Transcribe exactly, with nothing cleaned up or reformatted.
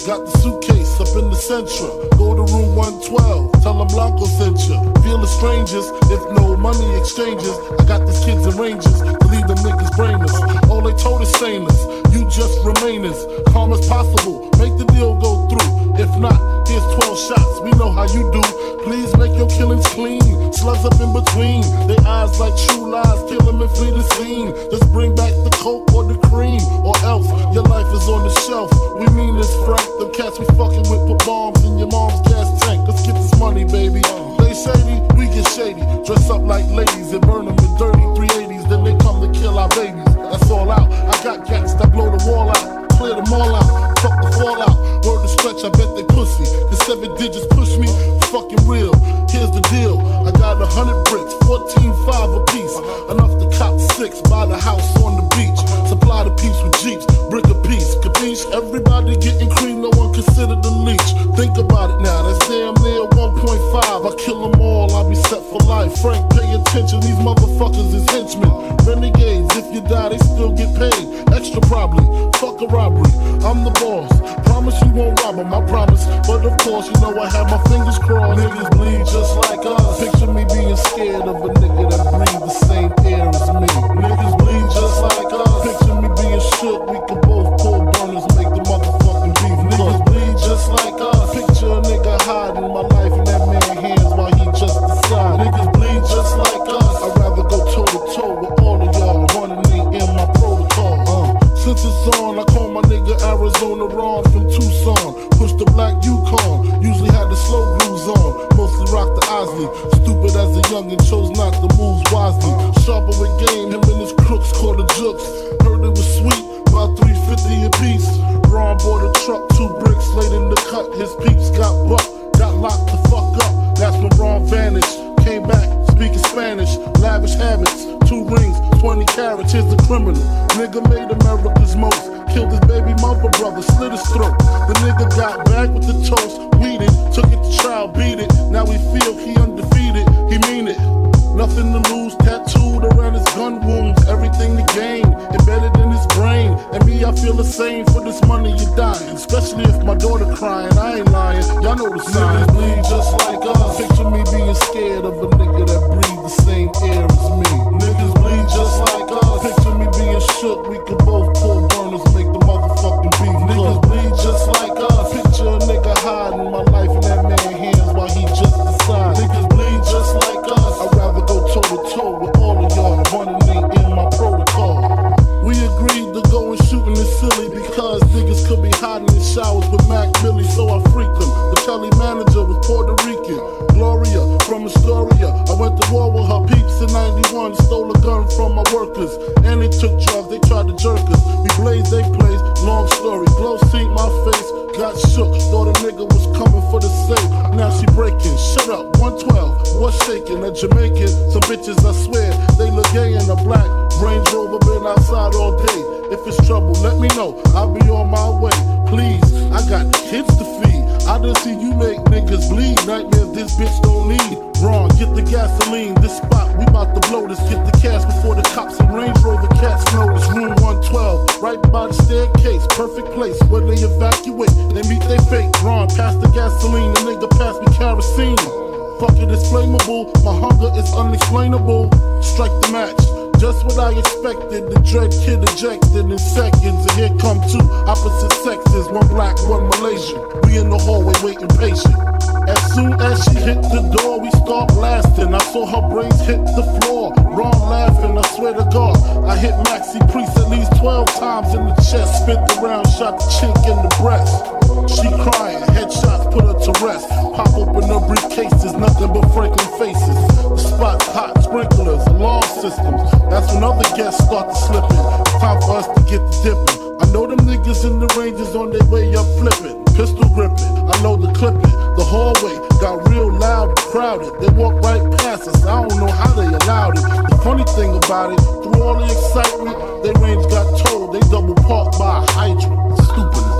Got the suitcase up in the Central. Go to room one twelve, tell them Blanco sent you. Feel the strangers, if no money exchanges. I got these kids in ranges, to leave them niggas brainless. All they told is stainless, you just remainers. Calm as possible, make the deal go through. If not, here's twelve shots, we know how you do. Please make your killings clean, slugs up in between. They eyes like true lies, kill them and flee the scene. Just bring back the coke or the cream, or else your life is on the shelf. We mean this, Frank, the cats we fucking with put bombs in your mom's gas tank. Let's get this money, baby. They shady, we get shady. Dress up like ladies and burn them in dirty three eighties. Then they come to kill our babies. That's all out. I got cats that blow the wall out, clear them all out, fuck the fallout. Word to stretch, I bet they pussy. The seven digits push me, fucking real. Here's the deal, I got a hundred bricks, fourteen five a piece. Enough to cop six, buy the house on the beach. Supply the peeps with jeeps, brick a piece, capiche? Everybody getting cream, no one considered the leech. Think about it now, that's damn near one point five. I kill them all, I'll be set for life. Frank, pay attention, these motherfuckers is henchmen. Renegades, if you die, they still get paid. Extra probably, fuck a robbery, I'm the boss. Promise you won't rob them, I promise. But of course, you know I have my fingers crossed. Niggas bleed just like us. Picture me being scared of a nigga that breathe the same air as me. Niggas bleed just like us. Picture me being shook, we can both pull burners, make the motherfucking beef. Niggas bleed just like us. Picture a nigga hiding my life in that man's hands while he just decide. Niggas bleed just like us. I'd rather go toe to toe with all of y'all, running in my protocol. Uh. Since it's on, I call my nigga Arizona Ron from Tucson. Push the black Yukon, usually had the slow grooves on. Mostly rock the Osley. Stupid as a youngin', chose not to move wisely. Sharper with game, him and his crooks caught the jukes. Heard it was sweet, about three fifty a piece. Ron bought a truck, two bricks laid in the cut. His peeps got bucked, got locked the fuck up. That's when Ron vanished. Came back, speaking Spanish, lavish habits. Two rings, twenty carats, here's the criminal. Nigga made America's most. Killed his baby mother brother, slit his throat. The nigga got back with the toast, weeded, took it to trial, beat it. Now we feel he undefeated, he mean it. Nothing to lose, tattooed around his gun wounds. Everything to gain, embedded in his brain. And me, I feel the same. For this money, you dying. Especially if my daughter crying, I ain't lying. Y'all know the signs. Niggas bleed just like us. Picture me being scared of a nigga that breathe the same air as me. Niggas bleed just like us. Picture me being shook, we could both pull burners, make the motherfucking beef. Niggas bleed just like us. Picture a nigga hiding my life in that man's hands while he just decides. Niggas bleed just like us. I'd rather go toe to toe with all of y'all, running in my protocol. We agreed to go and shoot in the silly because niggas could be hiding in showers with Mac Millie, so I freaked them. The Kelly manager was Puerto Rican, Gloria from Astoria. I went to war with her peeps in ninety-one, stole a gun from my workers, and they took drugs, they tried to jerk us. We blazed, they blazed, long story. Glow seen my face, got shook, thought a nigga was coming for the safe. Now she breaking, shut up, one twelve, what's shaking? A Jamaican, some bitches I swear, they look gay in a black Range Rover, been outside all day. If it's trouble, let me know, I'll be on my way. Please, I got kids to feed. I done see you make niggas bleed. Nightmares this bitch don't need. Wrong, get the gasoline, this spot, we bout to blow this. Get the cash before the cops and Range Rover cats notice. Room one twelve, right by the staircase. Perfect place where they evacuate, they meet they fate. Ron, pass the gasoline, the nigga pass me kerosene. Fuck it, it's flammable, my hunger is unexplainable. Strike the match, just what I expected. The dread kid ejected in seconds, and here come two opposite sexes, one black, one Malaysian. We in the hallway waiting patient. As soon as she hit the door, we start blasting. I saw her brains hit the floor. Ron laughing, I swear to God, I hit Maxi Priest at least twelve times in the chest. Spit the round, shot the chink in the breast. She crying, headshots put her to rest. Pop open her briefcases, nothing but Franklin faces. The spot's hot, sprinklers, alarm systems. That's when other guests start to slipping. It's time for us to get the dipping. I know them niggas in the ranges on their way up flipping. Pistol gripping, I know the clipping. The hallway got real loud and crowded. They walked right past us, I don't know how they allowed it. The funny thing about it, through all the excitement, their range got told they double parked by a hydrant. Stupid